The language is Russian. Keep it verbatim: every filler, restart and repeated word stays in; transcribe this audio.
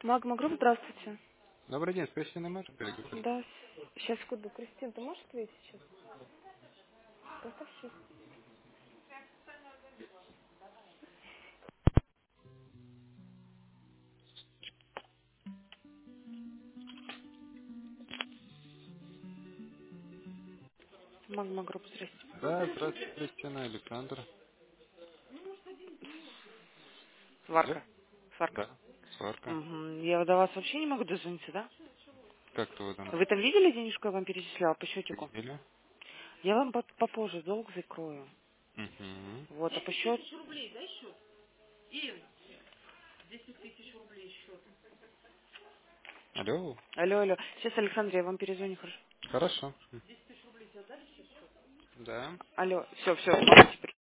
Магма Групп, здравствуйте. Добрый день, с Кристиной можешь переговорить? Да, сейчас, секунду. Кристин, ты можешь ответить сейчас? Поставь сейчас. Магма Групп, здрасте. Да, здравствуйте, Кристина, Александр. Алло? Сварка. Сварка. Да, сварка. Угу. Я до вас вообще не могу дозвониться, да? Как ты там Вы там видели денежку, я вам перечисляла по счетику? видели? Я вам по- попозже долг закрою. Угу. Вот, а по счету... Алло? Алло, алло. Сейчас, Александр, я вам перезвоню, хорошо? Хорошо. Да. Алло, все, все,